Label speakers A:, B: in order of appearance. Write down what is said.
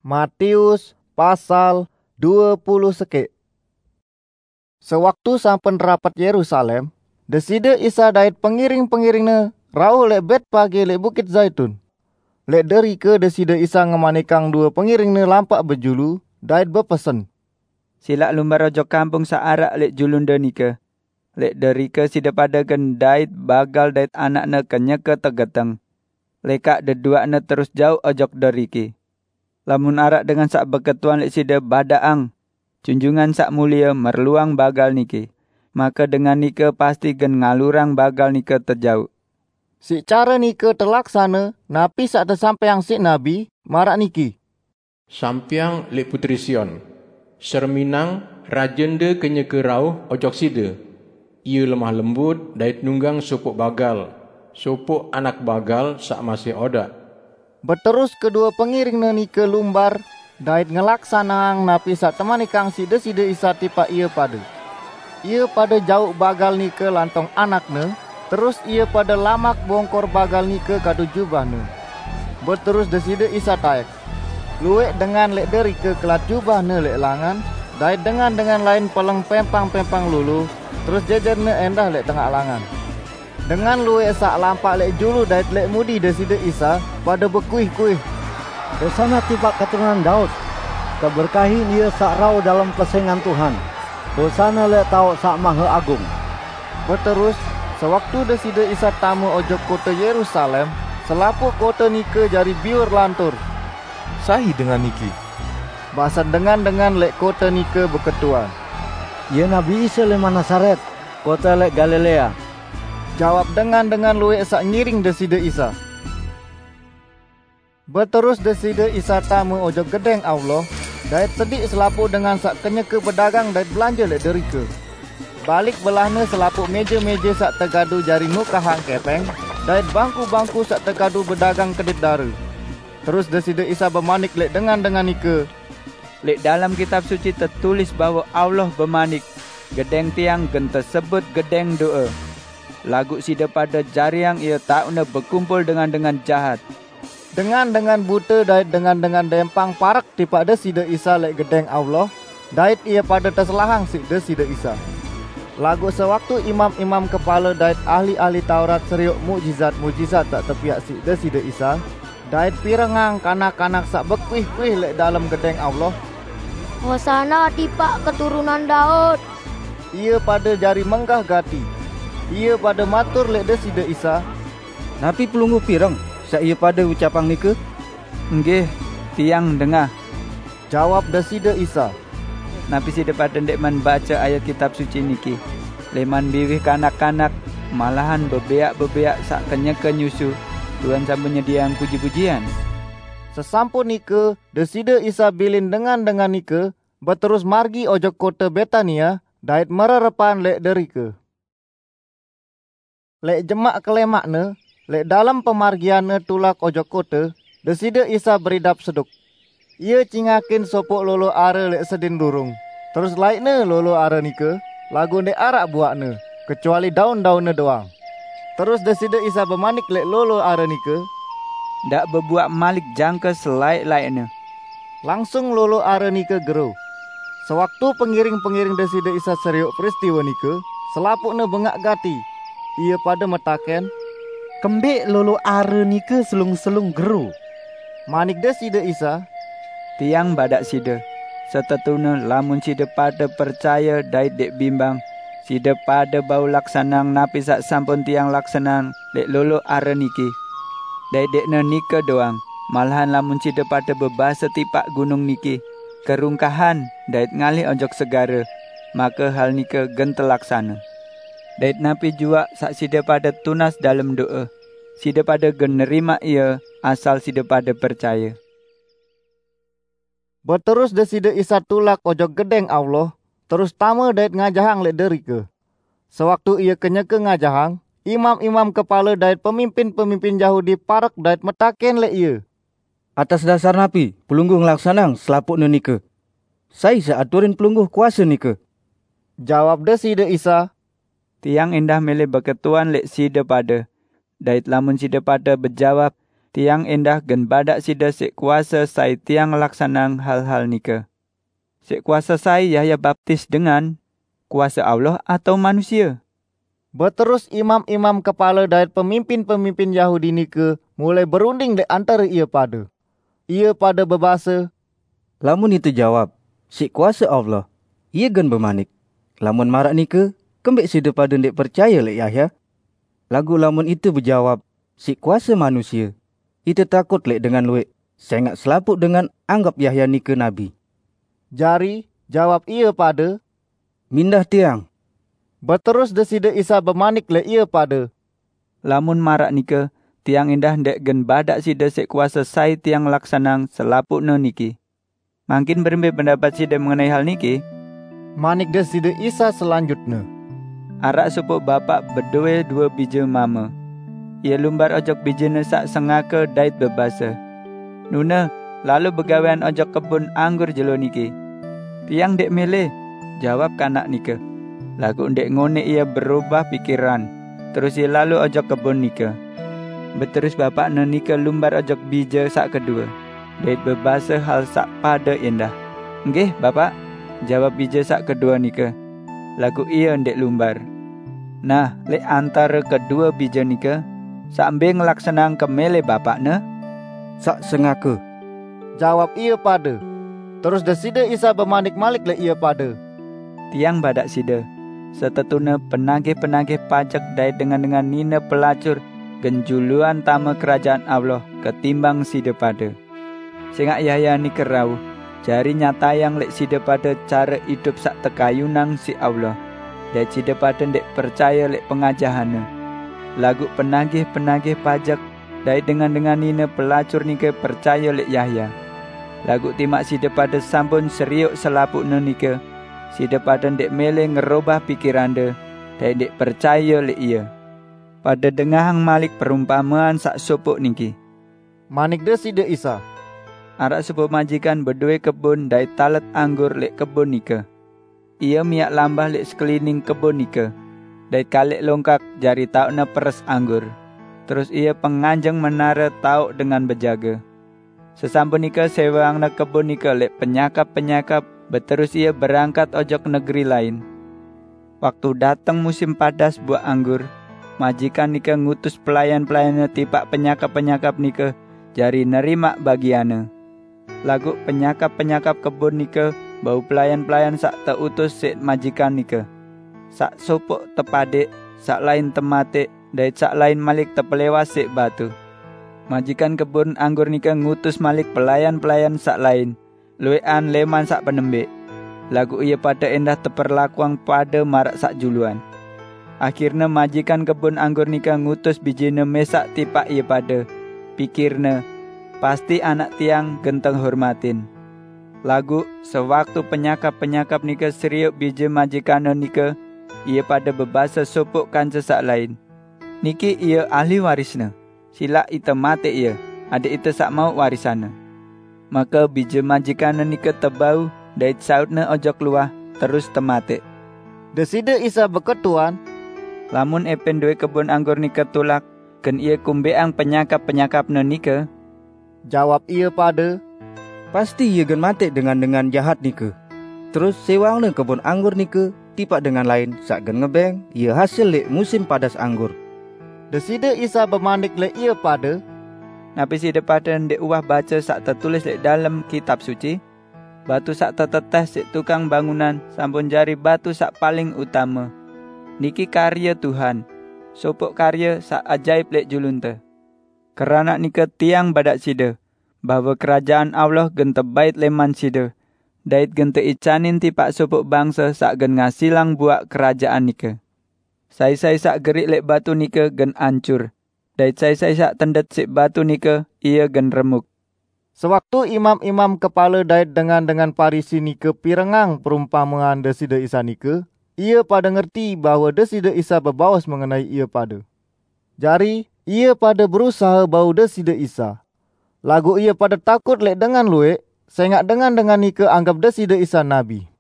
A: Matius pasal 20 sekek. Sewaktu sampen rapat Yerusalem, deside Isa dait pengiring-pengiringna rauh lek Betpage lek Bukit Zaitun. Lek dari ke deside Isa ngemanikang dua pengiringna lampak bejulu dait bepesen.
B: Silak lumbar ojo kampung saarak lek julunda nika. Lek dari ke sida pada gendait bagal dait anakna kenyeke tegeteng. Lekak deduakna terus jauh ojok dari ki. Lamun arak dengan sak beketuan lek sida badaang. Junjungan sak mulia merluang bagal niki. Maka dengan nika pasti gen ngalurang bagal nika terjauh.
A: Si cara nika terlaksana, napi sak tersampaiang si Nabi, marak niki.
C: Sampiang lek putri Sion. Serminang rajende kenyeke rauh ojok sida. Ia lemah lembut dait nunggang sopok bagal. Sopok anak bagal sak masih odak.
A: Berterus kedua pengiringna nika lumbar dait ngelaksanang napi sak temanikang sida-sida Isa tipa ia pada. Ia pada jauh bagal nika lantong anakna, terus ia pada lamak bongkor bagal nika kadu jubahna. Berterus deside Isa taek. Luek dengan lek dari ke kelat jubahna lek langan, dait dengan lain peleng pempang-pempang lulu, terus jejerna endah lek tengah langan. Dengan luek sak lampak lek julu dait lek mudi deside Isa pada berkuih-kuih.
D: Hosana tiba keturunan Daud, keberkahi dia sak rau dalam pesengan Tuhan. Hosana lek tau sak maha agung.
A: Berterus, sewaktu deside Isa tamu ojok kota Yerusalem, selapuk kota nika jari biur lantur.
E: Sahi dengan niki.
A: Bahasa dengan lek kota nika beketuan.
D: Ia Nabi Isa lema Nazaret, kota lek Galilea.
A: Jawab dengan luek sak ngiring deside Isa. Berterus deside Isa tamu ojok gedeng Allah, dait sedik selapuk dengan sak kenyeke pedagang dait belanja lek derike. Balik belahna selapuk meja-meja sak tegadu jari nukahang kepeng, dait bangku-bangku sak tegadu berdagang kedit dara. Terus deside Isa bermanik lek dengan nika.
B: Lek dalam kitab suci tertulis bahwa Allah bermanik, gedeng tiang gen tersebut gedeng doa. Lagu sida pada jariang ia takna berkumpul dengan jahat.
A: Dengan buta dait dengan dempang parak tipa deside Isa lek gedeng Allah, dait ia pada terselahang si deside Isa. Lagu sewaktu imam-imam kepala dait ahli-ahli Taurat seriuk mukjizat tak tepiak si deside Isa, dait pirengang kanak-kanak sak berkuih-kuih lek dalam gedeng Allah.
F: Hosana tipa keturunan Daud.
A: Ia pada jari menggah gati. Ia pada matur lek deside Isa.
D: Napi pelungguh pireng, sak ia pada ucapang nika?
B: Nggih, tiang dengah.
A: Jawab deside Isa.
B: Napi sida pada ndek man baca ayat kitab suci niki. Leman biwih kanak-kanak, malahan bebeak-bebeak sak kenyeke nyusu. Tuhan sambil nyediang puji-pujian.
A: Sesampun nika, deside Isa bilin dengan nika, berterus margi ojok kota Betania, dait mererepan lek derike. Lek jemak kelemakna, lek dalam pemargianna tulak ojok kota, deside Isa beridap seduk. Ia cingakin sopok lolo ara lek sedin durung. Terus laikna lolo ara nika, lagu ndek arak buakna, kecuali daun-daunna doang. Terus deside Isa bermanik lek lolo ara nika,
B: ndak berbuat malik jangka selaik-laikna.
A: Langsung lolo ara nika gero. Sewaktu pengiring-pengiring deside Isa seriuk peristiwa nika, selapukna bengak gati. Ia pada metaken,
D: Kembik lolo are nika selung-selung geru.
A: Manik deside Isa,
B: tiang badak sida. Setetuna lamun sida pada percaya dait dek bimbang, sida pada bau laksanang napi sak sampun tiang laksanang lek lolo are niki. Dait dekna nika doang, malahan lamun sida pada bebasa tipak gunung niki, kerungkahan dait ngalih ojok segara, maka hal nika gen telaksana. Dait napi jua sak sida pada tunas dalam doa, sida pada gen nerima ia asal sida pada percaya.
A: Berterus deside Isa tulak ojok gedeng Allah, terus tama dait ngajahang lek derike. Sewaktu ia kenyeke ngajahang, imam-imam kepala dait pemimpin-pemimpin Yahudi parak dait metaken lek ia.
D: Atas dasar napi, pelungguh ngelaksanang selapukna nika. Sai seaturin pelungguh kuasa nika.
A: Jawab deside Isa,
B: tiang indah milih berketuan lek sida pada. Dait lamun sida pada berjawab, tiang endah gen badak sida sik kuasa sai tiang laksanang hal-hal nike. Sik kuasa sai Yahya baptis dengan kuasa Allah atau manusia?
A: Berterus imam-imam kepala dan pemimpin-pemimpin Yahudi nike mulai berunding di antara ia pada. Ia pada berbahasa,
G: lamun itu jawab, sik kuasa Allah, ia gen bermanik. Lamun marak nike, kembek sida pada ndek percaya lek Yahya. Lagu lamun itu berjawab, sik kuasa manusia, itu takut lek dengan luek, sangat selaput dengan anggap Yahya nike nabi.
A: Jari jawab ia pada,
G: mindah tiang.
A: Berterus desida Isa bermanik lek ia pada,
B: lamun marak nike, tiang indah ndek gen badak sida sik kuasa sai tiang laksanang selaputna niki. Mangkin berembe pendapat sida mengenai hal niki?
A: Manik desida Isa selanjutnya.
B: Arak supuk bapak berdua 2 biji mama. Ia lumbar ojok bijine sak sengaka dait bebasa. Nuna, lalu begawean ojok kebun anggur jelo niki. Tiang dek milih, jawab kanak nika. Lagu ndek ngone ia berubah pikiran. Terus ia lalu ojok kebun nika. Berterus bapak nika lumbar ojok bija sak kedua. Dait bebasa hal sak pada indah. Nggih, bapak, jawab bija sak kedua nika. Lagu ia ndek lumbar. Nah, lek antara kedua bija nika, sambil ngelaksanang kemele bapaknya,
G: sak sengaka,
A: jawab ia pada. Terus desida Isa bermanik malik lek ia pada,
B: tiang badak sida, setetuna penagih-penagih pajak dait dengan nina pelacur genjuluan tama kerajaan Allah ketimbang sida pada. Singak Yahya ni kerau, jari nyatayang lek sida pada cara hidup sak tekayunang si Allah. Dan sida pada ndek percaya lek pengajahana. Lagu penagih-penagih pajak dai dengan nina pelacur nike percaya lek Yahya. Lagu timak sida pada sampun seriuk selaputna nike. Sida pada ndek mele ngerubah pikiranda dan ndek percaya lek ia. Pada dengahang malik perumpamaan sak sopok niki.
A: Manik desida Isa.
B: Arak sepuh majikan berdua kebun dai talet anggur lek kebun nika. Ia miak lambah lek sekeliling kebun nika. Dai kalek longkak jari taukna peres anggur. Terus ia penganjeng menara tauk dengan berjaga. Sesampun nika sewangna kebun nika lek penyakap-penyakap, berterus ia berangkat ojok negeri lain. Waktu datang musim padas buah anggur, majikan nika ngutus pelayan-pelayannya tipak penyakap-penyakap nika jari nerima bagiana. Lagu penyakap-penyakap kebun nika bau pelayan-pelayan sak teutus sik majikan nika. Sak sopok tepadek, sak lain tematik, dan sak lain malik tepelewas sik batu. Majikan kebun anggur nika ngutus malik pelayan-pelayan sak lain, luean leman sak penembek. Lagu ia pada endah teperlakuang pada marak sak juluan. Akhirnya majikan kebun anggur nika ngutus bijine mesak tipak ia pada. Pikirna, pasti anak tiang genteng hormatin. Lagu sewaktu penyakap-penyakap nika seriuk biji majikana nika, ia pada berbahasa sopok kanca sak lain. Niki ia ahli warisna. Sila ita mate ia, ada ita sak mau warisana. Maka biji majikana nika tebau, dait sautna ojok luah, terus temate.
A: Desida Isa berketuan,
B: lamun epen dua kebun anggur nika tulak, ken ia kumbeang penyakap-penyakapna nika.
A: Jawab ia pada,
G: pasti ia gen mate dengan jahat nika. Terus sewangna kebun anggur nika tipak dengan lain sak gen ngebeng, ia hasil lek musim padas anggur.
A: Desida Isa bermanik lek ia pada,
B: napi sida pada ndek uah baca sak tertulis lek dalam kitab suci. Batu sak tetetes sik tukang bangunan sampun jari batu sak paling utama. Niki karya Tuhan. Sopok karya sak ajaib lek julunte. Kerana nika tiang badak sida, bahwa kerajaan Allah gen tebait leman sida. Dait gen teicanin tipak sopok bangsa sak gen ngasilang buak kerajaan nika. Sai-sai sak gerik lek batu nika gen ancur. Dait sai-sai sak tendet sik batu nika ia gen remuk.
A: Sewaktu imam-imam kepala dait dengan Parisi nika pirengang perumpamaan desida Isa nika, ia pada ngerti bahawa desida Isa berbawas mengenai ia pada. Jari, ia pada berusaha bau desida Isa. Lagu ia pada takut lek dengan luek, sengak dengan nika anggap desida Isa nabi.